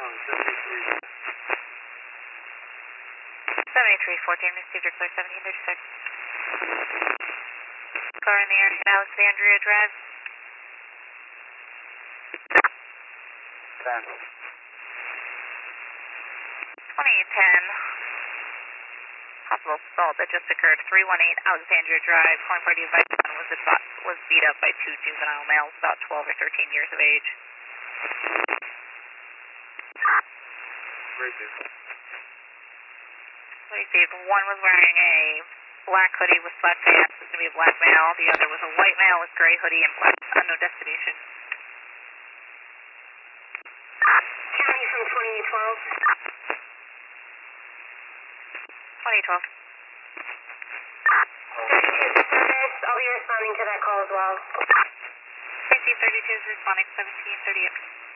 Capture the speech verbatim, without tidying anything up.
on seventy-three. seventy-three fourteen, received your clear seventeen thirty-six. Car in the air, Alexandria Drive. ten. twenty ten. Possible assault that just occurred. three one eight Alexandria Drive. Calling party of one was, was beat up by two juvenile males about twelve or thirteen years of age. Received. Received. One was wearing a black hoodie with black pants. It's going to be a black male. The other was a white male with gray hoodie and black. Unknown destination. County from twenty twelve. twenty twelve. thirty-two service. I'll be responding to that call as well. thirty-two thirty-two is responding seventeen thirty-eight.